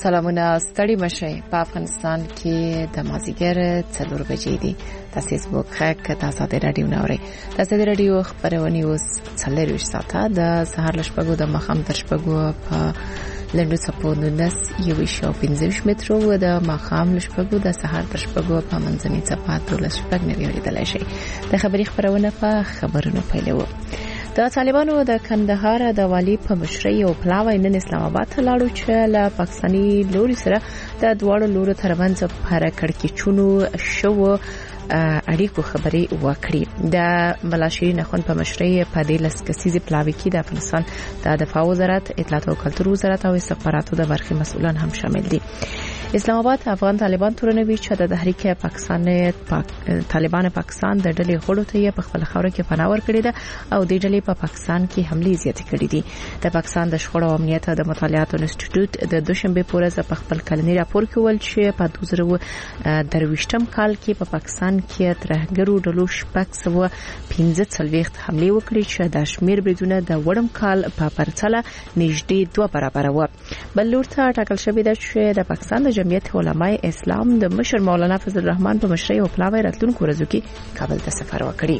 سلامونه ستړي مشه په افغانستان کې د مازیګر 4 بجې دي تاسو فیسبوک خاک تاسو د رادیو نوري تاسو د رادیو خبرونه اوس 4 ساعته د سهار لشپګو د مخام تر شپګو په لندو صپو نس یو شو 15 مترو د مخام لشپګو د سهار تر شپګو په منځني صفاتو لشپګ نه ویریدل شي د خبري خبرونه په خبرونو پیلو د طالبانو د کندهار د والی په مشرۍ او پلاوی نن اسلام آباد ته لاړو چې له پاکستاني لوري سره د دوړو لورو ترمنځ پر کړکېچونو شو اړیکو خبري وکړي د ملاشرین خون په مشرۍ په د لسکسیزي پلاوی کې د افغانستان د دفاع وزارت اطلاعات او کلتور وزارت او استخباراتو د برخې مسؤلان هم شامل دي اسلام آباد افغان طالبان تورنوي چې د تحریک طالبان پاکستان د ډلې غړو ته په خپل خوره کې پناه ورکړي ده او د ډلې په پاکستان کې حملې زیاتې کړې دي د پاکستان د شخړو او امنیت د مطالعاتو انسټیټیوټ د دوشنبه پورز په خپل کلنی راپور کې ول چې په 2023م کال کې په پاکستان کې ترهګرو ډلو شپږ 15 حملې وکړي چې د شمیر بریدونه د وړم کال په پرتله نږدې 2 برابر و بل لور ته ټاکل شوې ده چې د پاکستان د جمعیت علماء اسلام د مشر مولانا فضل الرحمن په مشرۍ او پلاوی راتلونکو ورځو کې کابل ته سفر وکړي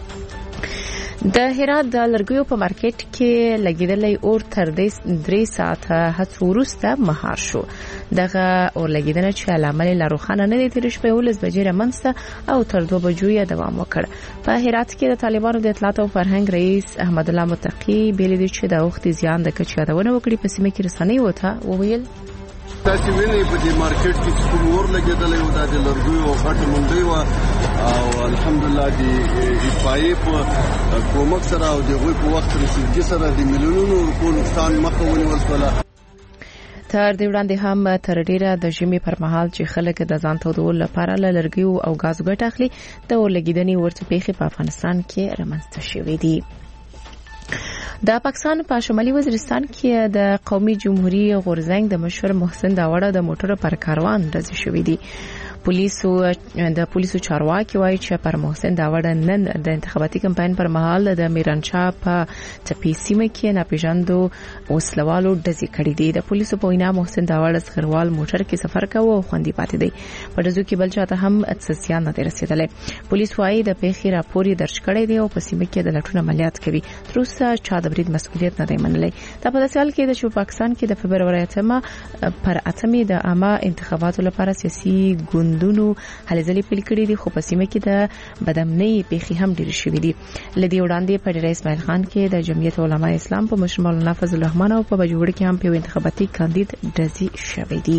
د هرات د لرګیو په مارکیټ کې لګیدلې اور تر 3 ساعته هڅو وروسته مهار شو دغه اور لګیدنه چې علامه لروخانه نه دي تر شپې 11 بجې رمنسته او تر 2 بجو یې دوام وکړ په هرات کې د طالبانو د اطلاعات او فرهنګ رئیس احمد الله متقی بیل دي چې د وخت زیان د کچادونه وکړي په سیمه کې رسنۍ وته وویل تاسو وینئ په دې مارکیټ کې چې اور لګیدلې و د لرګیو او غټ منډي و او الحمدلله د ایفای په کومک سره او د غوي په وخت رسیدګي سره د میلیونونو روپو نقصان مخه ونیول شو تر دې وړاندې هم تر ډیره د ژمي پر مهال چې خلک د ځان تودول لپاره لرګیو او غاز ګټ اخلي د ولګیدنې ورته پیخي په افغانستان کې رامنځته شوې دي د پاکستان په شمالي وزیرستان کې د قومي جمهوریت غورزنګ د مشر محسن داوړه د موټر پر کاروان رسې شوې دي پولیسو چارواکي وایي چې پر محسن داوړه نن د انتخاباتي کمپاین پر مهال د میرانشاه په چپی سیمه کې ناپېژاندو وسلوالو ډزې کړې دي د پولیسو په وینا محسن داوړه سخروال موټر کې سفر کاوه او خوندي پاتې دی په ډزو کې بل چاته هم څسیان نه رسیدلې پولیس وایي د پیښې راپور درج کړی دی او په سیمه کې د لټون عملیات کوي تر اوسه چا د برید مسؤلیت نه دی منلی دا په داسې حال کې د پاکستان کې د فبرवरी پر 8 د عامه انتخاباتو لپاره سیاسي ګوندونو هلې ځلې پیل کړې دي خو په سیمه کې د بدامنۍ پیښې هم ډېرې شوې دي لدی وړاندې په ډېر اسماعیل خان کې د جمعیت علماء اسلام په مشر مولانا فضل الرحمن او په بجوړ کې هم په انتخاباتي کاندید ډزې شوې دي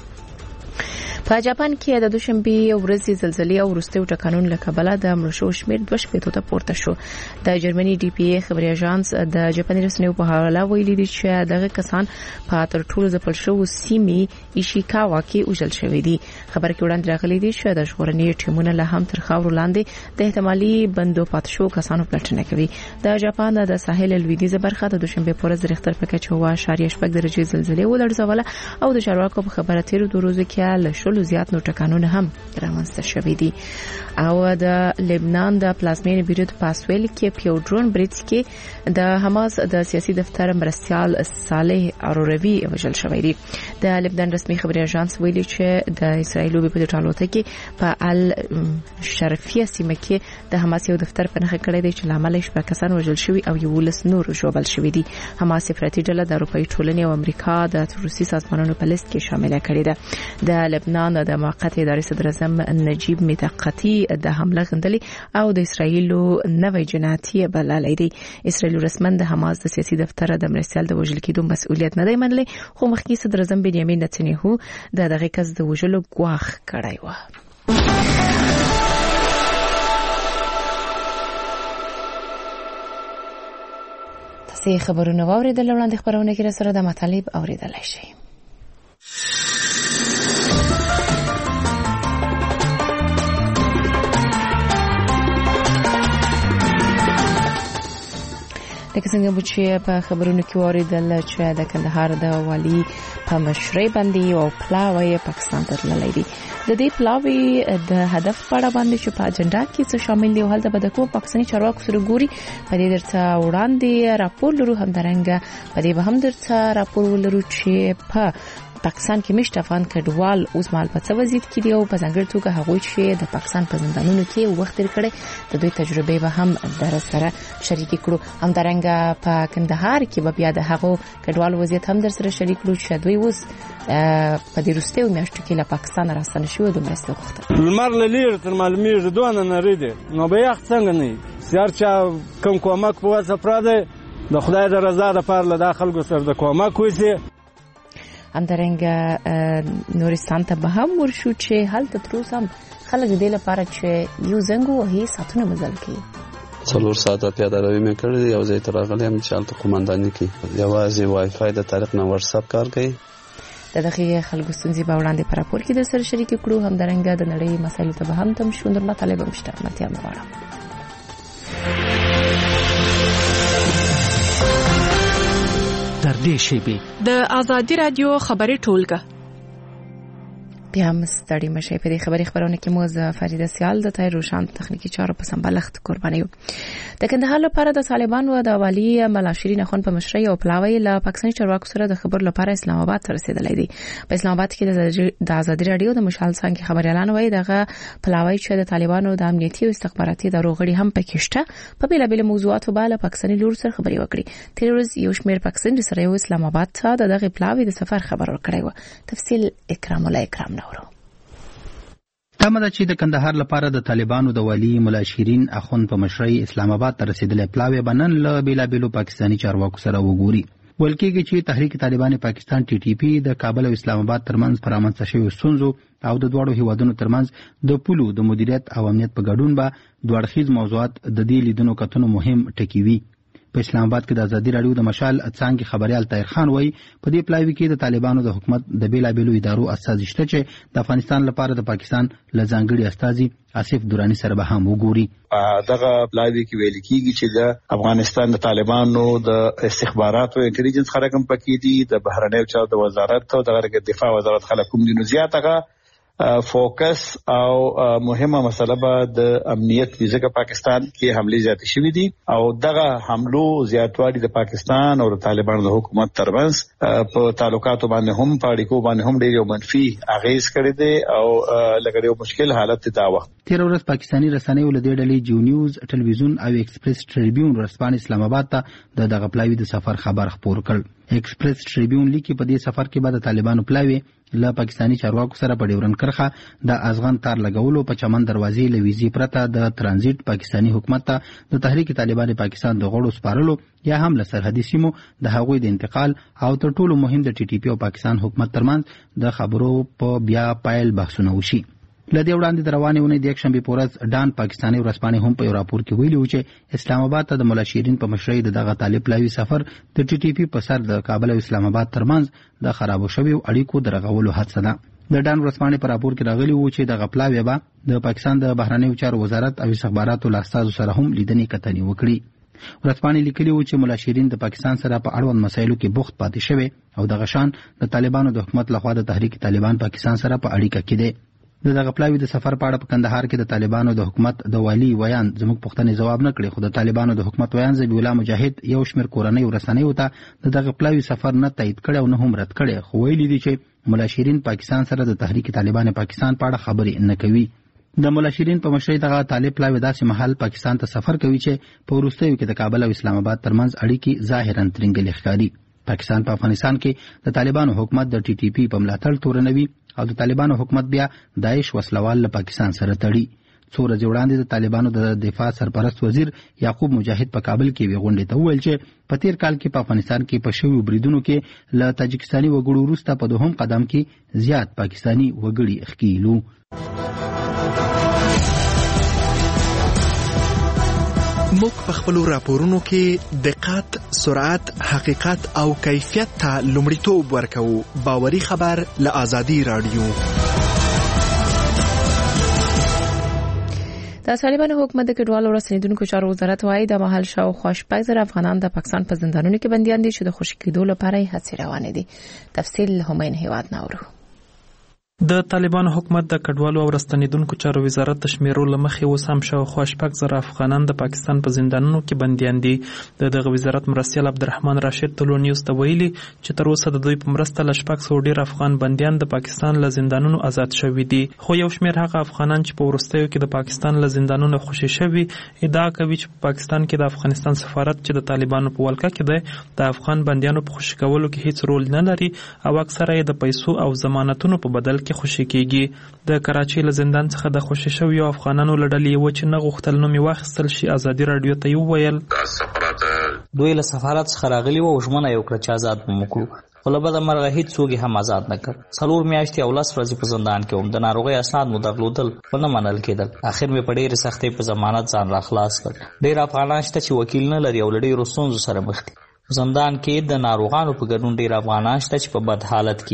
په جاپان کې د دوشنبه ورځې زلزلې او وروستي ټکانونو له کبله د مړشو شمیر 2 ته پورته شو د جرمني ډي پی ای خبري اژانس د جاپاني رسنیو په حواله ویلي دي چې دغه کسان په تر ټولو ځپل شو سیمې ایشیکاوا کې وژل شوې دي خبر کې وړاندې راغلي دي چې د ژغورنې ټیمونه له هم تر خاور لاندې د احتمالي بندو پات شو کسانو پلټنه کوي د جاپان د ساحل لویدیځه برخه د دوشنبه په ورځ ریختر په کچه 7.8 درجه زلزلې ولړزوله او د چارواکو په خبره تیر 2 ورځې کې زیات نو ټکانونه هم رامنځته شوې دي او د لبنان د پلازمین بیروت پاسویل کې پیو ډرون برید کې د حماس د سیاسي دفتر مرستيال صالح اروروی وژل شوی دی د لبنان رسمي خبري اژانس ویلي چې د اسرایل په ټالوته کې په ال شرفیه سیمه کې د حماس یو دفتر په نخښه کړی دی چې لامل شپه کسان وژل شوی او یو لس نور ژوبل شوی دي حماس افراطي ډله د اروپאי ټولنې او امریکا د روسي سازمانونو په لیست کې شامل کړي ده د لبنان د موقت اداري صدر اعظم نجیب میتقتی د حمله غندلې او د اسرایل نوې جناتي بللې دي اسرایل رسمن د حماس د سیاسي دفتر د مرستيال د وژل کېدو مسؤلیت نه دی منلې خو مخکې صدر اعظم بنیامین نتنیاهو دغه کس د وژلو غواخ کړی و تاسو خبرونه واوریدل وړاندې خبرونه کې سره د مطالب اوریدل شي لکه څنګه چې په خبرونو کې اوریدل چې د کندهار د والی په مشرۍ باندې او پلاوی پاکستان ته تللی دي د دې پلاوی د هدف په اړه باندې چې په اجنډا کې څه شامل دي او هلته به د کوم پاکستاني چارواکو سره ګوري په دې درته وړاندې راپور لرو هم درنګ په دې به هم درته راپور ولرو چې په پاکستان کې مشت افغان کډوال اوس مال په څه وضعیت کې دي او په ځانګړي توګه هغوی چې د پاکستان په زندانونو کې وخت تیر کړي د دوی تجربه به هم در سره شریک کړو. همدارنګه په کندهار کې به بیا د هغو کډوال وضعیت هم در سره شریک کړو چې دوی اوس په دې وروستیو میاشتو کې له پاکستان راستنه شوي د مرستې غوښتنه. لمر له لیر تر معلومیږي دونه نری دی نو به یخ څنګه نه سیار چا کوم کومک په واسه پراده د خدای د رضا لپاره له داخل ګسر د کومک وسی. همدارنګه نورستان ته به هم ورشو چې هلته تر اوسه هم خلک دې لپاره چې یو زنګ وهي ساتونه مزل کوي. 4 ساعته پیاده روي مې کړې یو ځای تر راغلم چې هلته قومنداني کې یوازې وای فای د طریق نه واتس اپ کار کوي. د دغه خلکو ستونزې په وړاندې پر راپور کې د سره شریک کړو. همدارنګه د نړۍ مسایلو ته به هم تم شو نور مطالب مشته متیا مغواړم. در دې شیبه د آزادی رادیو خبري ټولګه بیا مستړی مشه په دې خبرونه کې موز فریده سیال د تای روشان تخنیکی چارو په سمبالښت قرباني یو. د کندهار لپاره د طالبانو د والی ملاشرین خون په مشرۍ او پلاوی له پاکستاني چارواکو سره د خبر لپاره اسلام آباد ته رسیدلې دي. په اسلام آباد کې د آزادی رادیو د مشال څنګه خبري اعلان وایي دغه پلاوی چې د طالبانو د امنیتي او استخباراتي دروغړي هم پکې شته په بیلابل موضوعاتو باندې پاکستاني لور سره خبري وکړي. تیروز یو شمېر پاکستاني سره یو اسلام آباد ته دغه پلاوی د سفر خبر ورکړی و. تفصیل اکرام الله اکرام تمه ده چې د کندهار لپاره د طالبانو د والی ملاشرین اخون په مشرۍ اسلام آباد ته رسیدلې پلاوی بنن له بیلابلو پاکستاني چارواکو سره وګوري. ولکېږي چې تحریک طالبان پاکستان ټي ټي پی د کابل او اسلام آباد ترمنځ پرامنځ شوی ستونزو او د دوړو هیوادونو ترمنځ د پولو د مدیریت او امنیت په ګډون به دوړخیز موضوعات د دې لیدونو کتنو مهم ټکی وي. په اسلام آباد کې د آزادی رادیو د مشال څنګه خبريال طاهر خان وایي په دې پلاوی کې د طالبانو د حکومت د بیلابلو ادارو استازي شته چې د افغانستان لپاره د پاکستان لځانګړي استازي آصف دورانی سره به هم وګوري. دغه پلاوی کې ویل کېږي چې د افغانستان د طالبانو د استخباراتو او انټيليجنس خلک هم پکې دي د بهرنیو چارو د وزارت او د دفاع وزارت خلک کوم دي نو زیاتره فوکس او مهمه مسله به د امنیت ویزه پاکستان کې حمله زیات شوې دي او دغه حملو زیاتوالی د پاکستان او د طالبانو د حکومت ترمنځ په تعلقاتو باندې هم په اړیکو باندې هم ډېر منفي اغیز کړی دی او لکه یو مشکل حالت دا وخت. تیر ورځ پاکستاني رسنیو له دې ډلې جیو نیوز ټلویزیون او ایکسپریس ټریبیون ورسپان اسلام آباد ته دغه پلاوی د سفر خبر خبر کړ. ایکسپریس ټریبیون لیکي په دې سفر کې به د طالبانو پلاوی له پاکستاني چارواکو سره په ډیورن کرخه د ازغن تار لګولو په چمن دروازې له ویزي پرته د ترانزیت پاکستاني حکومت ته د تحریک طالبان پاکستان د غړو سپارلو یا هم له سرحدي سیمو د هغوی د انتقال او تر ټولو مهم د ټي ټي پی او پاکستان حکومت ترمنځ د خبرو په بیا پایل بحثونه وشي. لدې وړاندې د روانې ونې د یک شنبې په ورځ ډان پاکستاني ورځپاڼې هم په یو راپور کې ویلي و چې اسلام آباد ته د ملاشرین په مشرۍ د دغه طالب پلاوي سفر د ټي ټي پی په سر د کابل او اسلام آباد ترمنځ د خرابو شویو اړیکو د رغولو هڅه ده. د ډان ورځپاڼې په راپور کې راغلي و چې دغه پلاوی به د پاکستان د بهرنیو چارو وزارت او استخباراتو له استازو سره هم لیدنې کتنې وکړي. ورځپاڼې لیکلي و چې ملاشرین د پاکستان سره په اړوند مسایلو کې بوخت پاتې شوي او دغه شان د طالبانو د حکومت لخوا د تحریک طالبان پاکستان سره په اړیکه کې دي. د دغه پلاوی د سفر په اړه په کندهار کې د طالبانو د حکومت د والی ویان زموږ پوښتنې جواب نه کړي خو د طالبانو د حکومت ویان ذبیح الله مجاهد یو شمېر کورنۍ ورسنۍ ته د دغه پلاوی سفر نه تایید کړي او نه هم رد کړي خو ویلي دي چې ملاشرین پاکستان سره د تحریک طالبان پاکستان په اړه خبرې نه کوي. د ملاشرین په مشرۍ دغه طالب پلاوی داسې محل پاکستان ته سفر کوي چې په وروستیو کې د کابل او اسلام آباد ترمنځ اړیکې ظاهرا ترنګلې ښکاري. پاکستان په افغانستان کې د طالبانو حکومت د ټي ټي پی په ملاتړ تورنوي او د طالبانو حکومت بیا داعش وسلوال له پاکستان سره تړي. څو ورځې وړاندې د طالبانو د دفاع سرپرست وزیر یعقوب مجاهد په کابل کې وی غونډې ته وویل چې په تیر کال کې په افغانستان کې په شویو بریدونو کې له تاجکستاني وګړو وروسته په دوهم قدم کې زیات پاکستاني وګړي ښکېلو. موږ په خپل راپورونو کې دقت، سرعت، حقیقت او کیفیت ته لومړیتوب ورکوو. باوري خبر له آزادی رادیو. د طالبانو حکومت د کډوالو رسنیدونکو چارو وزارت وايي د مهال شاوخوا 6,000 افغانان د پاکستان په زندانونو کې بنديان دي چې د خوشی کېدو لپاره هڅې روانې دي. تفصیل همین هیواد ناورو. د طالبانو حکومت د کډوالو او راستنیدونکو چارو وزارت د شمیرو له مخې اوس هم شاوخوا 6,000 افغانان د پاکستان په زندانونو کې بندیان دي. دغه وزارت مرستیال عبدالرحمن راشد ټولو نیوز ته ویلي چې تر اوسه د دوی په مرسته له 600 ډیر افغان بندیان د پاکستان له زندانونو آزاد شوي دي. خو یو شمیر هغه افغانان چې په وروستیو کې د پاکستان له زندانونو خوشي شوي ادعا کوي چې په پاکستان کې د افغانستان سفارت چې د طالبانو په ولکه کې دی د افغان بندیانو په خوشي کولو کې هیڅ رول نه لري او اکثره یې د پیسو او ضمانتونو په بدل کې خوشي کیږي. د کراچۍ له زندان څخه د خوشي شویو افغانانو له ډلې یو چې نه غوښتل نوم یې واخیستل شي ازادي راډیو ته وویل دوی له سفارت څخه راغلي وو ژمنه یې وکړه چې آزاد به وکړو خو له بده مرغه هیڅ څوک هم آزاد نه کړ. 4 میاشتې او 10 ورځې په زندان کې وم. د ناروغۍ اسناد مو درلودل خو نه منل کېدل. اخر مې په ډېرې سختۍ په ضمانت ځان راخلاص کړ. ډېر افغانان شته چې وکیل نه لري او له ډېرو ستونزو سره مخ دي. زندان کې د ناروغانو په ګډون ډېر افغانان شته چې په بد حالت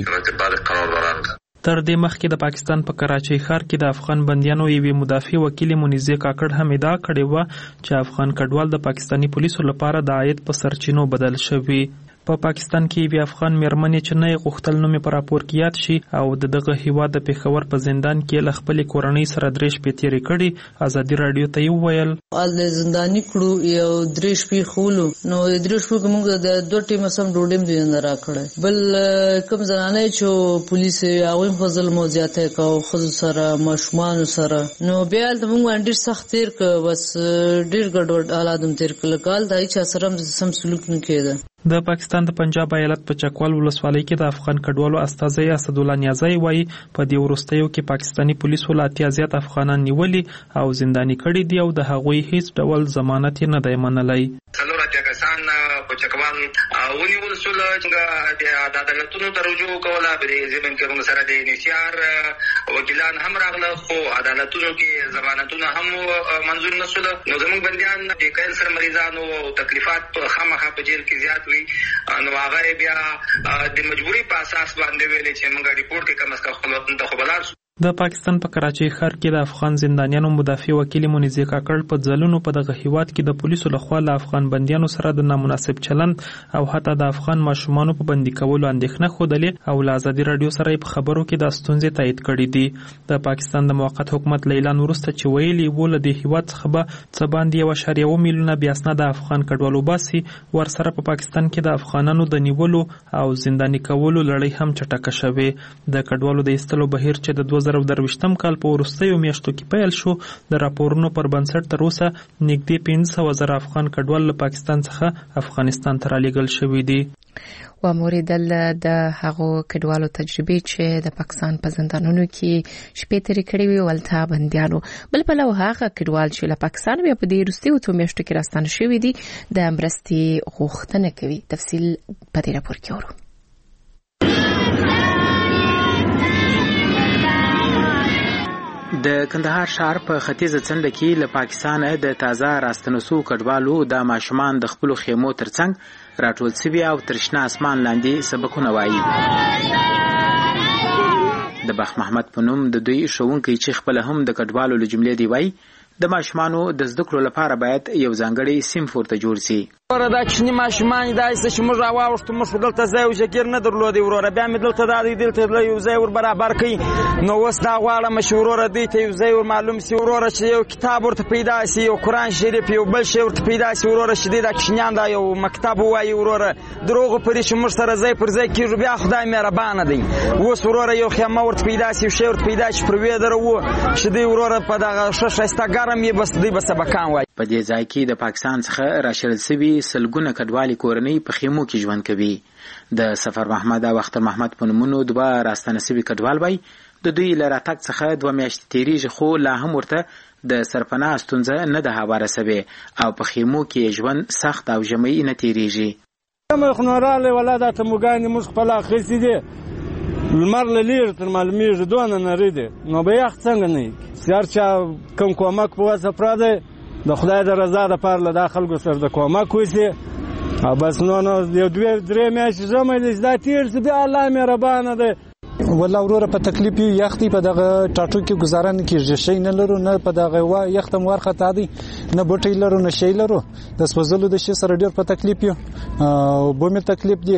کې. تر دې مخکې د پاکستان په کراچۍ ښار کې د افغان بندیانو یوې مدافع وکیل منیزه کاکړ هم ادعا کړې وه چې افغان کډوال د پاکستاني پولیسو لپاره د عاید په سرچینو بدل شوي. په پاکستان کې یوې افغان میرمنې چې نه یې غوښتل نوم یې په راپور کې یاد شي او د دغه هیواد د پېښور په زندان کې له خپلې کورنۍ سره 3 شپې تېرې کړي. ازادي راډیو ته یې وویل د زنداني کړو یو 3 شپې خولو نو 3 شپو کې موږ د 2 ټیمه سم ډوډۍ دوی نه راکړه. بل کوم زنانه چې پولیس هغوی په ظلم او زیاتی کوي ښځو سره ماشومانو سره نو بیا هلته موږ ډېر سخت تېر کړ. بس ډېر ګډوډ حالات هم تېر کړل. کال د هېچا سره هم سم سلوک نه کېده. د پاکستان د پنجاب ایالت په چکوال ولسوالۍ کې د افغان کډوالو استازی اسدالله نیازی وایي په دې وروستیو کې پاکستاني پولیسو لا اتیا زیات افغانان نیولي او زنداني کړي دي او د هغوی هیڅ ډول ضمانت نه دی منلی. څلور اتیا کسان په چکوال ونیول شول چې د عدالتونو ته رجوع کوله. په ضمن کې موږ سره د انحصار وکیلان هم راغله خو عدالتونو کې ضمانتونه هم منظور نه شول. نو زموږ بندیان د کینسر مریضانو او تکلیفات خامخا په جیل کې زیات نو هغه بیا د مجبوري په اساس باندې ویلي چې موږ ریپورت کې کم از کم خپل وطن ته خبردار شو. د پاکستان په کراچۍ ښار کې د افغان زندانیانو مدافع وکیل منیزه کاکړ په ځلونو په دغه هیواد کې د پولیسو لخوا له افغان بندیانو سره د نامناسب چلند او حتی د افغان ماشومانو په بندي کولو اندېښنه ښودلې او له ازادي راډیو سره په خبرو کې د ستونزې تایید کړې دي. د پاکستان د موقت حکومت له اعلان وروسته چې ویلي وو له دې هیواد څخه به څه باندې 1.1 میلیونه بې اسناده افغان کډوال وباسي ورسره په پاکستان کې د افغانانو د نیولو او زنداني کولو لړۍ هم چټکه شوې. د کډوالو د ایستلو بهیر چې د 2023م کال په وروستیو میاشتو کې پیل شو د راپورونو پر بنسټ تر اوسه نږدې 500,000 افغان کډوال له پاکستان څخه افغانستان ته رالیږل شوي دي. و موریدل د هغو کډوالو تجربې چې د پاکستان په زندانونو کې شپې تېرې کړې وي ولته بندیانو. بل پلو هغه کډوال چې له پاکستان بیا په دې وروستیو 2 میاشتو کې راستانه شوي دي د مرستې غوښتنه کوي. تفصیل په دې راپور کې اورو. د کندهار ښار په ختیځه څنډه کې له پاکستانه د تازه راستنو شوو کډوالو د ماشومان د خپلو خیمو ترڅنګ راټول شوي او تر شنه اسمان لاندې سبقونه وایي. د بخت محمد په نوم د دوی ښوونکی چې خپله هم د کډوالو له جملې دی وایي د ماشومانو د زده کړو لپاره باید یو ځانګړی صنف ورته جوړ شي. دا کوچني ماشومان داسې چې موږ راواوښتو موږ دلته ځای او جګیر نه درلودی وروره بیا مې دلته دا دی دلته یو ځای ور برابر کړي نو اوس دا غواړم چې وروره دوی ته یو ځای ور معلوم شي وروره چې یو کتاب ورته پیدا شي یو قرآن شریف یو بل شی ورته پیدا شي وروره چې دوی دا کوچنیان دا یو مکتب ووایي وروره دروغ پرې چې موږ سره ځای پر ځای کېږو بیا خدای مهربانه دی. اوس وروره یو خیمه ورته پیدا شي یو شی ورته پیدا شي پر ویدره و چې دوی وروره په دغه ښه ښایسته ګرم یې بس دوی به سبقان وایي. په دې ځای کې د پاکستان څخه راشړل شوي سلګونه کډوالې کورنۍ په خیمو کې ژوند کوي. د سفر محمد او اختر محمد په نومونو 2 راستانه شوي کډوال وایي د دوی له راتګ څخه 2 میاشتې تېرېږي خو لا هم ورته د سرپناه ستونزه نه ده هواره شوې او په خیمو کې ژوند سخت او ژمی نه تېرېږي. مخ نو راغلی ولا دا تموګانې موږ خپل اخیستې دي لمر له لیر تر معلومیږي دونه نری دی نو به یخ څنګه نه سیار چا کوم کومک په واسه پراده د خدای د رضا لپاره له دا خلکو سره د کومک وشي او بس نو یو 2-3 میاشتې ژمی دی چې دا تېر شي بیا الله مهربانه دی. والله وروره په تکلیف یو یخ دی په دغه ټاټو کې ګزاره نه کېږي شی نه لرو نه په دغه یخ ته مو ورخطا دی نه بوټی لرو نه شی لرو د سوځلو د شي سره ډېر په تکلیف یو بومې تکلیف دی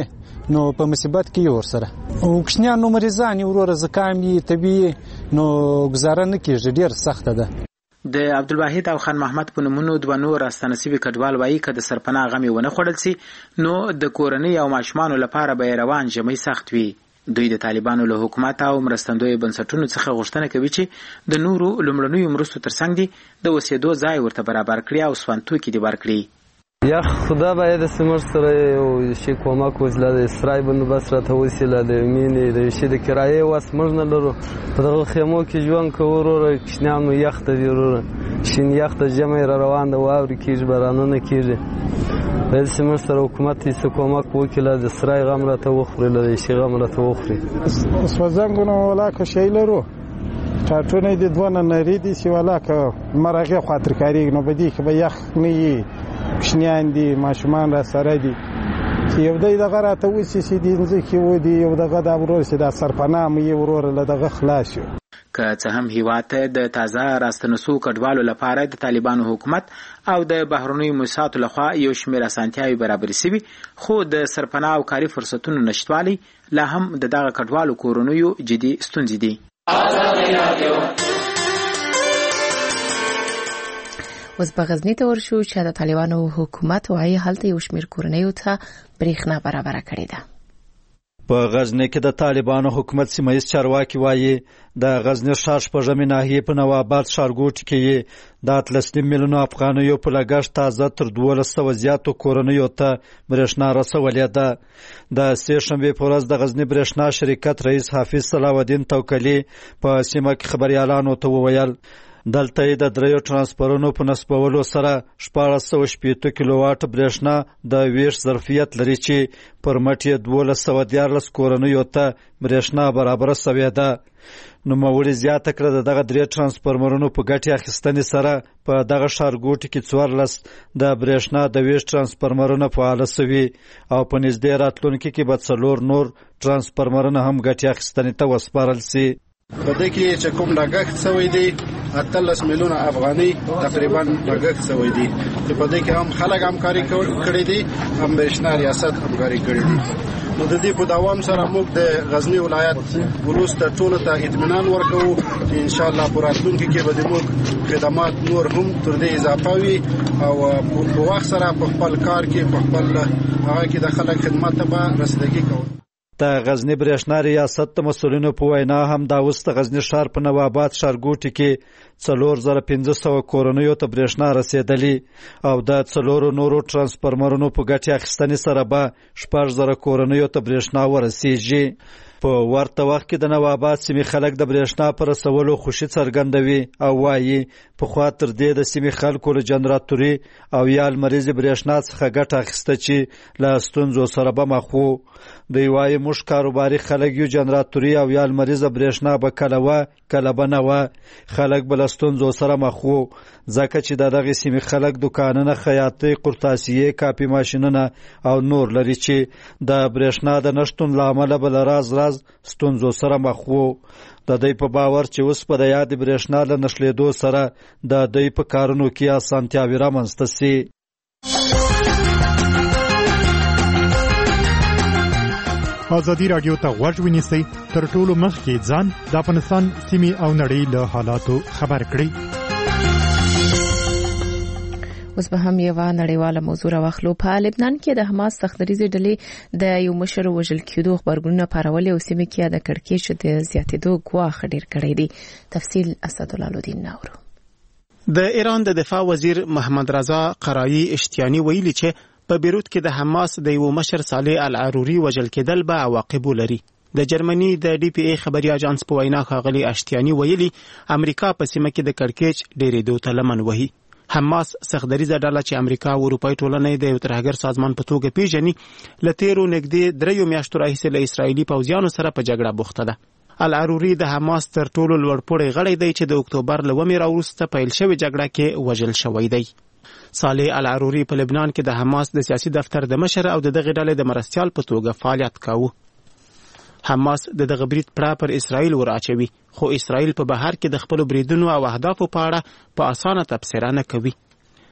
نو په مصیبت کې ورسره او کښنیان نو مریضان وروره زکامي طبيعي نو گزاره نه کیږي ډیر سخته ده. د عبدالواحد او خان محمد په نومونو دوه نور راستنصیبي کډوال وایي که د سرپناه غمې ونه خوړل سي نو د کورنۍ او ماشومانو لپاره به روان ژمی سخت وي. دوی د طالبانو له حکومت او مرستندوی بنسټونو څخه غوښتنه کوي چې د نورو لومړنیو مرستو ترڅنګ دي د اوسېدو ځای ورته برابر کړي او سوانتوکي دي ورکړي. یا خدا باید سمر سره یو شي کومک وسله د اسرای بندوبست راته وسیله د مینې د شي د کرایې واس موږ نه لرو په دغه خیمو کې ژوند کوو وروره کښنیانو یخ ته دي وروره شین یخ ته ژمی را روان د واورې کېږي بارانونه کېږي باید سمر سره حکومت هېڅ کومک وکړي د اسرای غم راته وخوري له د شي غم راته وخوري. سوځنګونه ولاکه شی لرو ټاټونه دې دوه نری دي چې ولاکه مرغې خاطر کاریږي نو به دي که به یخ نه وي کښنیان دي ماشومان را سره دي چې یو دی دغه راته وسي چې دې ځکه و دي یو دغه دا ورور چې دا سرپناه مې ورور له دغه خلاص شو. که څه هم هیواد ته د تازه راستنسو کډوالو لپاره د طالبانو حکومت او د بهرنیو موسساتو لخوا یو شمېر اسانتیاوې برابرې سوي خو د سرپناه او کاري فرصتونو نشتوالی لا هم د دغه کډوالو کورنیو جدي ستونزې دي. اوس په غزني ته ورشو چې د طالبانو حکومت وايي هلته یو شمېر کورنیو ته برېښنا برابره کړې ده. په غزني کې د طالبانو حکومت سیمه‌ییز چارواکي وايي د غزني ښار شپږمې ناحیې په نواباد ښارګوټي کې د 13 میلیونو افغانیو په لګښت تازه تر 1200 زیاتو کورنیو ته برېښنا رسولې ده. د سې شنبې په ورځ د غزني برېښنا شرکت رئیس حافظ صلاح الدین توکلي په سیمه کې خبريالانو ته وویل دلته د دریو ترانسفورمرونو په نصبولو سره 1480 کیلو واټ برېښنا د ویش ظرفیت لري چې پر مټ یې 1214 کورنیو ته برېښنا برابر شوې ده. نوموړي زیاته کړه دغه درې ترانسفورمرونو په ګټې اخیستنې سره په دغه ښارګوټي کې 14 د برېښنا د ویش ترانسفورمرونه فعال شوي او په نږدې راتلونکي کې به 4 نور ترانسفورمرونه هم ګټې اخیستنې ته وسپارل شي. په دې کې چې کوم لګښت شوی دی 13 میلیونه افغاني تقریبا لګښت شوی دی چې په دې کې هم خلک همکاري کړې دي هم برېښنا ریاست همکاري کړې دي. نو د دې په دوام سره موږ د غزنی ولایت ولوسته ټولو ته اطمینان ورکوو چې ان شاء الله په راتلونکي کې به موږ خدمات نور هم تر دې اضافه وي او په وخت سره په خپل کار کې په خپل هغه کې د خلک خدمت ته به رسیدګي کوو. د غزنی برېښنا ریاست د مسؤلینو په وینا هم دا اوس د غزنی ښار په نواباد ښارګوټي کې 4500 کورنیو ته برېښنا رسیدلې او د 4 نورو ترانسفورمرونو په ګټې اخیستنې سره به 6000 کورنیو ته برېښنا ورسیږي. په ورته وخت کې د نواباد سیمې خلک د برېښنا پر رسولو خوشي څرګندوي او وایي په خوا تر دې د سیمې خلکو له جنراتوري او یا لمریزې برېښنا څخه ګټه اخیسته چې له ستونزو سره به مخ وو. دوی وایي موږ کاروباري خلک یو جنراتوري او یا لمریزه برېښنا به کله وه کله به نه وه خلک به له ستونزو سره مخ وو ځکه چې د دغې سیمې خلک دوکانونه خیاطۍ قرطاسیې کاپي ماشینونه او نور لري چې د برېښنا د نشتون له امله به له راز ستونزو سره مخ وو. د دوی په باور چې اوس په د یاد برېښنا له نښلېدو سره د دوی په کارونو کې اسانتیاوې رامنځته سي. ازادي راډیو ته غوږ ونیسئ تر ټولو مخکې ځان د افغانستان سیمې او نړۍ له حالاتو خبر کړئ. اوس به هم یو نړیواله موضوع راوخلو. په لبنان کې د حماس سختدریزې ډلې د یو مشر وژل کېدو خبرګونونه پارولې او سیمه کې د کړکېچ د زیاتېدو ګواښ ډېر کړی دی. تفصیل اسدالله الدین ناورو. د ایران د دفاع وزیر محمد رضا قرایی اشتیانی ویلي چې په بیروت کې د حماس د یو مشر صالح العروري وژل کېدل به عواقب ولري. د جرمني د ډي پی ای خبري اژانس په وینا ښاغلي اشتیانی ویلي امریکا په سیمه کې د کړکېچ ډېرېدو ته لمن وهي. حماس سختدریزه ډله چې امریکا او اروپای ټولنې د یو ترهګر سازمان په توګه پیژني له تیرو نږدې 3 میاشتو راهیسې له اسرایلي پوځیانو سره په جګړه بوخته ده. العروري د حماس تر ټولو لوړپوړی غړی دی چې د اکتوبر له 1 راوروسته پیل شوې جګړه کې وژل شوی دی. صالح العروري په لبنان کې د حماس د سیاسي دفتر د مشر او دغه ډلې د مرستيال په توګه فعالیت کاوه. حماس دغه برید پر اسرائیل وراچوي خو اسرائیل په بهر کې د خپل بریدونو او اهدافو په اړه په اسانه تبصره نه کوي.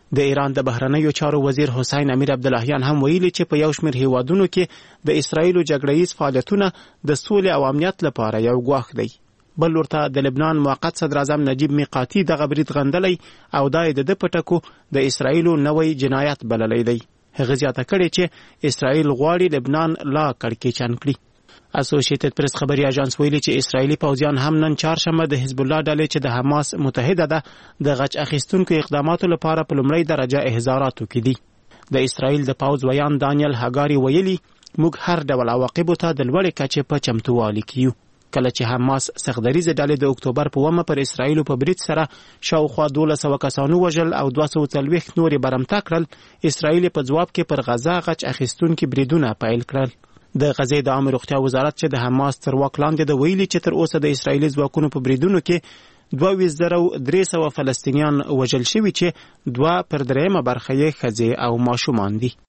د ایران د بهرنیو چارو وزیر حسین امیر عبداللهیان هم ویلي چې په یو شمېر هیوادونو کې د اسرایلو جګړهیز فعالیتونه د سولې او امنیت لپاره یو ګواښ دی. بل ورته د لبنان موقت صدر اعظم نجیب میقاتي دغه برید غندلی او دا یې د پټکو د اسرایلو نوی جنایت بللی دی. هغه زیاته کړې چې اسرایل غواړي لبنان لا کړکېچن کړي. اسوسییټډ پریس خبري اژانس ویلي چې اسرایلی پوځیان هم نن چهارشنبه د حزب الله ډلې چې د حماس متحده ده د غچ اخیستونکو اقداماتو لپاره په لومړۍ درجه احضاراتو کې دي. د اسرایل د پوځ ویان دانیل هاګاری ویلي موږ هر ډول عواقبو ته د لوړې کچې په چمتووالي کې یو. کله چې حماس سختدریزه ډلې د اکتوبر په 1 پر اسرایل په برید سره شاوخوا 1200 کسانو وژل او 240 نورې برمته کړل، اسرایل په ځواب کې پر غزا غچ اخیستونکي بریدونه پیل کړل. د غزې د عامه روغتیا وزارت چې د حماس تر واک لاندې د ویلي چې تر اوسه د اسرایلي ځواکونو په بریدونو کې 22,300 فلسطینیان وژل شوي چې 2/3 برخه یې ښځې او ماشومان دي.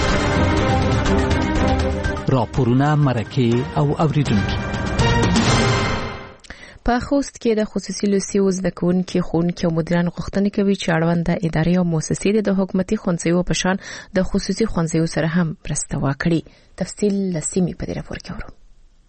راپورونه، مرکې او اوریدونکي. په خوست کې د خصوصي لیسیو زده کوونکي ښوونکي او مدیران غوښتنه کوي چې اړوند ادارې او مؤسسې د حکومتي ښوونځیو په شان د خصوصي ښوونځیو سره هم مرسته وکړي. تفصیل لسیمی په دې راپور کې ورو.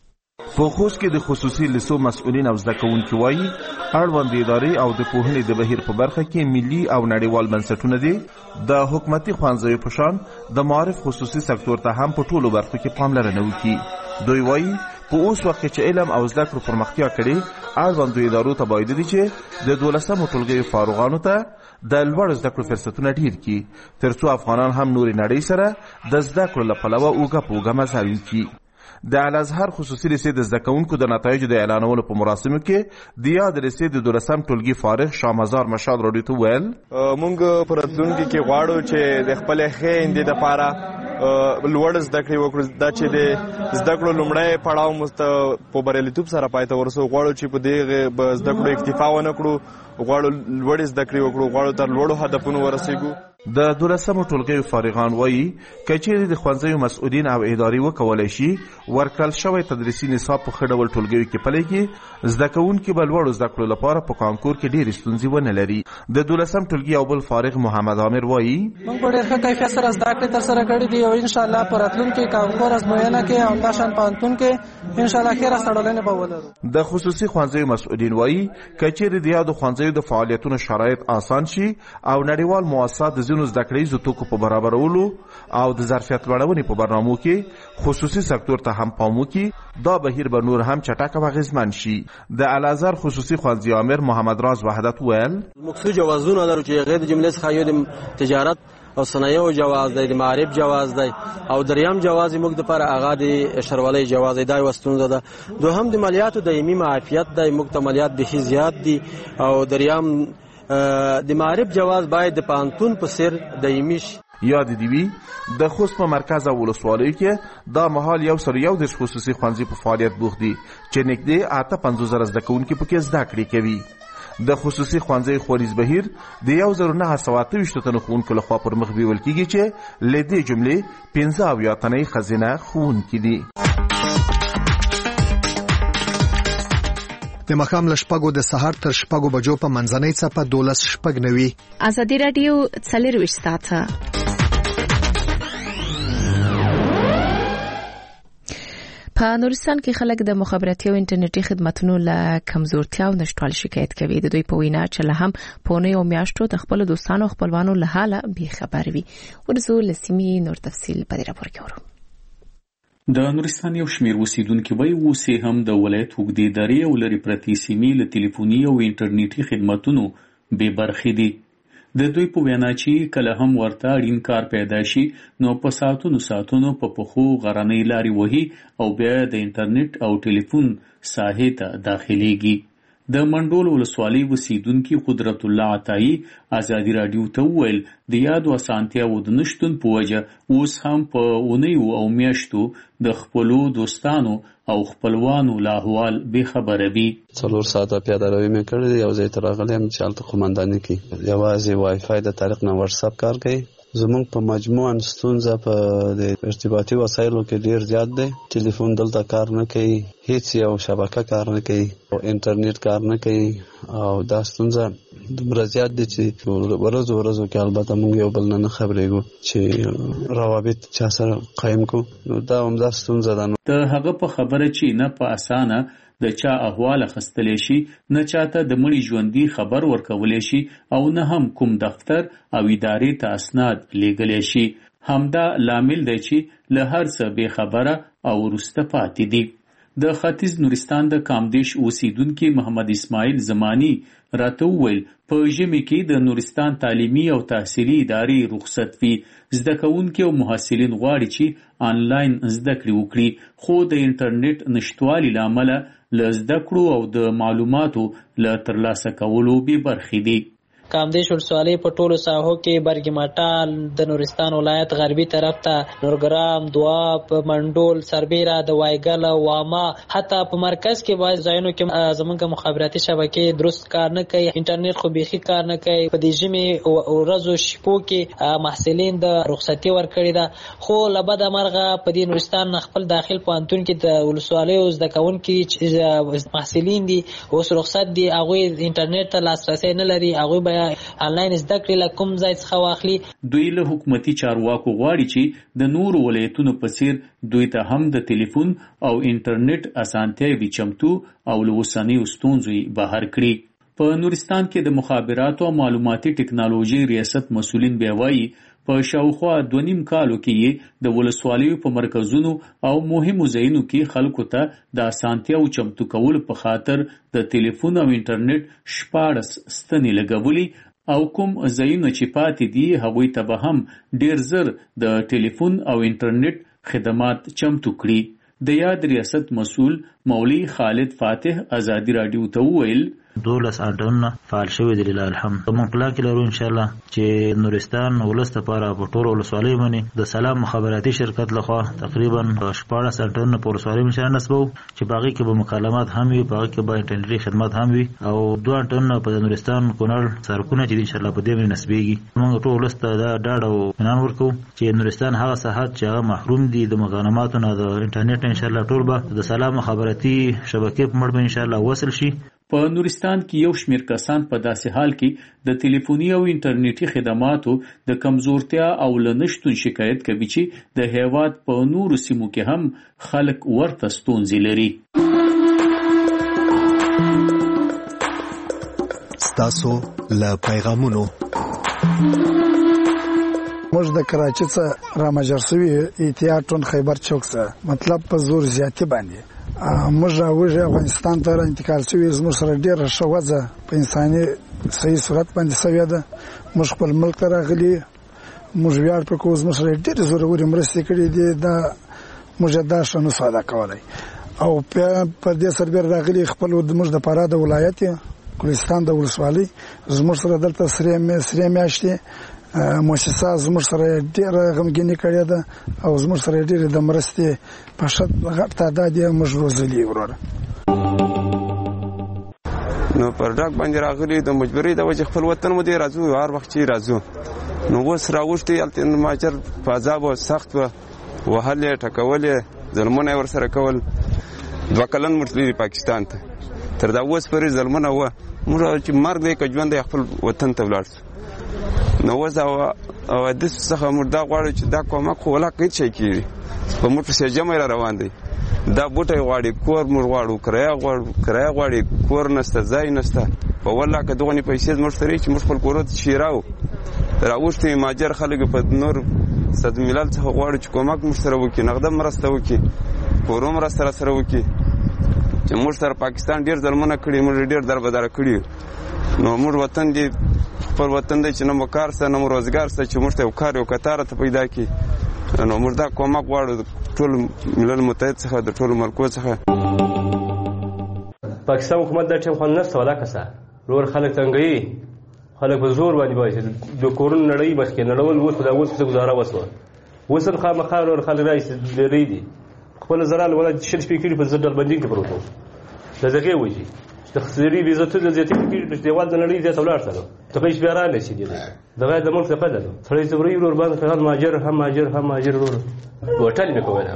په خوست کې د خصوصي لیسو مسؤلین او زده کوونکي وایي اړوند ادارې او د پوهنې د بهیر په برخه کې ملي او نړیوال بنسټونه دي د حکومتي ښوونځیو په شان د معارف خصوصي سکتور ته هم په ټولو برخو کې پاملرنه وکړي. دوی وایي په اوس وخت کې چې علم او زده کړو پرمختیا کړي اړوندو ادارو ته باید دي چې د 12 ټولګیو فارغانو ته د لوړ زده کړو فرصتونه ډیر کړي ترڅو افغانان هم نورې نړۍ سره د زده کړو له پلوه اوږه په اوږه مزل وکړي. د الازهر خصوصي لیسې د زده کوونکو د نتایجو د اعلانولو په مراسمو کې د یاد لیسې د 12 ټولګي فارغ شامزار مشال راډیو ته ویل مونږ په راتلونکي کې غواړو چې د خپل خویندې لپاره لوړ زده کړې وکړو. دا چې د زده کړو لومړی پړاو په بریالیتوب سره پای ته ورسوو. غواړو چې په دې زده کړو اکتفا ونه کړو، غواړو لوړې زده کړې وکړو، غواړو تر لوړو هدفونو ورسېږو. د 12 ټولګیو فارغان وایي کچېرې د ښوونځیو مسؤلین او ادارې وکولای شي ورکړل شوی تدریسي نصاب په ښه ډول ټولګیو کې پلی کړي، زده کوونکي به لوړو زده کړو لپاره په کانکور کې ډېرې ستونزې ونه لري. د 12 ټولګي او بل فارغ محمد عامر وایي موږ په ډېر ښه کیفیت سره زده کړې ترسره کړې دي او انشاءالله په راتلونکي کانکور ازموینه کې او همداشان پوهنتون کې انشاءالله ښې راستړلنې به ولرو. د خصوصي ښوونځیو مسؤلین وایي کچېرې د یادو ښوونځیو د فعالیتونو شرایط آسان شي او نړیوال مؤسسات د ځینو زده کړیزو توکو په برابرولو او د ظرفیت لوړونې په برنامو کې خصوصي سکتور ته هم پام وکړي، دا بهیر به نور هم چټک او اغېزمن شي. د الازهر خصوصي ښوونځي امیر محمد راز وحدت ویل موږ جوازونه لرو چې غیر جملې څخه یو د تجارت او صنایعو جواز دی، د معارف جواز دی او دریم جواز موږ د پر اغا د شرولۍ جواز دی وستون ده. دوهم د مالیاتو دایمي معافیت دی، موږ ته مالیات به زیات دي او دریم د معارف جواز باید د پانتون په سر دایمي شي. یاد دی وی د خوست په مرکز او ولسوالیو کې دا مهال یو سر یو د خصوصي ښوونځي په فعالیت بوخت دي چې نږدې 58,000 زده کوونکي پکې زده کړې کوي. د خصوصي ښوونځي خوريز بهیر د 1928 تنو ښوونکو لخوا پر مخ بیول کېږي چې له دې جملې 15 تنې ښځینه ښوونکي دي. د ماښام له شپږو د سهار تر شپږو بجو په منځنۍ څپه 12:09. ازادي راډیو 24 ساعته په نورستان کې خلک د مخابراتي او انټرنیټي خدماتو له کمزورتیا او نشټوال شکایت کوي. د دوی په وینا چې له هم پونه او میاشتو د خپل دوستانو او خپلوانو له حاله بې خبر وي. ورزو لسیمی نور تفصیل په دې راپور کې ورو. د نورستان یو شمیر اوسیدونکي وایي اوسې هم د ولایت اوږدې درې او لرې پرتې سیمې له ټلیفوني او انټرنیټي خدماتونو بې برخې دي. د دوی په وینا چې کله هم ورته اړین کار پیدا شي نو په ساعتونو په پخو غرنۍ لارې وهي او بیا د انټرنیټ او ټلیفون ساحې ته داخليږي. د منډول ولسوالۍ اوسیدونکي قدرت الله عطایي ازادي راډیو ته وویل د یادو اسانتیاوو د نشتون په وجه اوس هم په اونیو او میاشتو د خپلو دوستانو او خپلوانو له احوال بې خبره وي. 4 ساعته پیاده روي مې کړې دي او زه تر راغلی یم چې هلته قومنداني کې یوازې وای فای د طریق نه واتساپ کار کوي. زمونږ په مجموعاً ستونزه په د ارتباطي وسایلو کې ډیر زیات دی. ټلیفون دلته کار نه کوي، هیڅ یو شبکه کار نه کوي او انټرنیټ کار نه کوي او دا ستونزه دومره زیات دي چې ورځو کې البته موږ یو بل نه خبرېږو چې روابط چا سره قایم کو. نو دا همدا ستونزه ده. د هغه په خبره چې نه په اسانه د چا احوال اخیستلی شي، نه چاته د مړي ژوندي خبر ورکولی شي، او نه هم کوم دفتر او ادارې ته اسناد لیږلی شي. همدا لامل دی چې له هر څه بې خبره او وروسته پاتې دي. د ختیځ نورستان د کامدیش اوسیدونکي محمد اسماعیل زمانی راته وویل په ژمي کې د نورستان تعلیمي او تحصیلي ادارې رخصت وي. زده کوونکي او محصلین غواړي چې آنلاین زده کړې وکړي، خو د انټرنیټ نشتوالي له امله له زده کړو او د معلوماتو له ترلاسه کولو بې برخې دي. کامدیش ولسوالۍ په ټولو ساحو کې برګمټال د نورستان ولایت غربي طرف ته نورګرام، دواب، منډول، سربیره، د وایګل، واما، حتی په مرکز کې بعض ځایونو کې زمونږ مخابراتي شبکې درست کار نه کوي، انټرنیټ خو بیخي کار نه کوي. په دې ژمي ورځو شپو کې محصلین د رخصتي ورکړې ده، خو له بده مرغه په دې نورستان خپل داخل پوهنتون کې د ولسوالیو زده کوونکي محصلین دي اوس رخصت دي، هغوی انټرنیټ ته لاسرسی نه لري، هغوی آنلاین زده کړې له کوم ځای څخه واخلي. دوی له حکومتي چارواکو غواړي چې د نورو ولایتونو په څیر دوی ته هم د ټلیفون او انټرنیټ اسانتیاوې چمتو او له اوسنیو ستونزو بهر کړي. په نورستان کې د مخابراتو او معلوماتي ټکنالوژي ریاست مسؤلین بیا وایي په شاوخوا 2.5 کالو کې د ولسوالیو په مرکزونو او مهمو ځایونو کې خلکو ته د اسانتیاو چمتو کولو په خاطر د ټلیفون او انټرنیټ 14 ستنې لګولي، او کوم ځایونه چې پاتې دي هغوی ته به هم ډیر زر د ټلیفون او انټرنیټ خدمات چمتو کړي. د یاد ریاست مسؤل مولوی خالد فاتح ازادي رادیو ته وویل 12 انټرنیټ فعال شوی دی لله الحمد. موږ پلان کې لرو ان شاء الله چې نورستان ولست لپاره په ټولو ولسوالیو باندې د سلام مخابراتي شرکت لخوا تقریبا 14 انټرنیټ په ولسوالیو باندې نصبو چې باقي کې به مکالمات هم وي، باقي کې به انټرنیټي خدمات هم وي، او 2 انټرنیټ په نورستان کونړ سرکونه چې ان شاء الله په دې باندې نصبېږي. موږ ټول ولست دا ډاډ او اطمینان ورکو چې نورستان هغه ساحات چې هغه محروم دي د مکالماتو نه د انټرنیټ ان شاء الله ټول به د سلام مخابراتي شبکې په مړ به ان شاء الله وصل شي. په نورستان کې یو شمیر کسان په داسې حال کې د ټلیفوني او انټرنیټي خدماتو د کمزورتیا او لنشتون شکایت کوي چې د هیواد په نورو سیمو کې هم خلک ورته ستونزې لري. ستاسو له پیغامونو موږ د کراچۍ څخه رامجر سوي اتحادون خیبر چوک څخه مطلب په زور زیاتې باندې موږ راوړو افغانستان ته انتقال شوی، زموږ سره ډېره ښه وضع په انساني صحیح صورت باندې شوې ده. موږ خپل ملک ته راغلي، موږ ویاړ پرې کوو، زموږ سره ډېرې زورورې مرستې کړې دي، دا موږ دا ښه نسو ادا کولی. او په دې سربېره راغلي خپل موږ د فراه د ولایت ګلستان د ولسوالۍ زموږ سره دلته سرې میاشتې مؤسسه زموږ سره ډېره غمګیني کړې ده، او زموږ سره ډېرې د مرستې په ښه تعداد یې موږ روزلي وروره. نو پر ډاک باندې راغلي د مجبورۍ د وجې خپل وطن مو دی راځو، هر وخت چې راځو. نو اوس راوښتي هلته مهاجر په عذاب و سخت و، وهل یې ټکول یې ظلمونه یې ورسره کول. 2 کلن موږ تللي پاکستان ته، تر دا اوس پورې ظلمونه وه. موږ چې مرګ دی که ژوند دی خپل وطن ته ولاړ شو. نو اوس د څخه موږ دا غواړو چې دا کومک خو ولا هېڅ شی کېږي، په موږ پسې جمع را روان دی. دا بوټی غواړي، کور موږ غواړو، کرایه غواړي، کور نشته، ځای نشته. په والله که دغونې پیسې زموږ سره وي چې موږ خپل کورو ته شي راوښتي مهاجر خلک په نور صد ملل څخه غواړو چې کومک موږ سره وکړي، نغده مرسته وکړي، کورو مرسته را سره وکړي. چې موږ سره پاکستان ډېر ظلمونه کړي، موږ ډېر دربداره کړي. نو موږ وطن دی خپل وطن دی چې نه مو کار سته نه مو روزګار سته چې موږ ته یو کار یو کتاره ته پیدا کړي. نو موږ دا کومک غواړو د ټول ملل متحد څخه، د ټولو ملکو څخه. پاکستان حکومت دا ټیم خو نشته ولا کسه نور خلک تنګوي، خلک په زور باندې وایي د کورونو نړۍ مخکې نړول، اوس دا اوس ګزاره وسوه. اوس هم خامخا نور خلک رایي دي خپل زرال ولا شل شپې کړي په زړه بندي کې پروت وو. د زګي وږي د خسري ویزه ته د زیاتې کړي د دیوال د نړۍ زیات ولاړ سره ته هیڅ بیا را نه شي دي دغه د ملک څخه ده سړی زبري ور باندې فعال ماجر ور وټل مې کوله.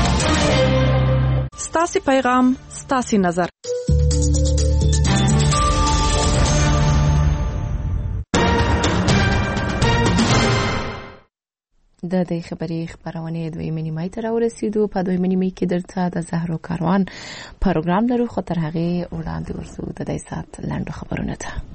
ستاسي پیغام ستاسي نظر. د دې خبرونې دویمه نیمه ته راورسېدو. په دویمه نیمه کې درته د زهرو کاروان پروګرام لرو، خو تر هغه وړاندې ورسو د دې سات لاندو خبرونه ته.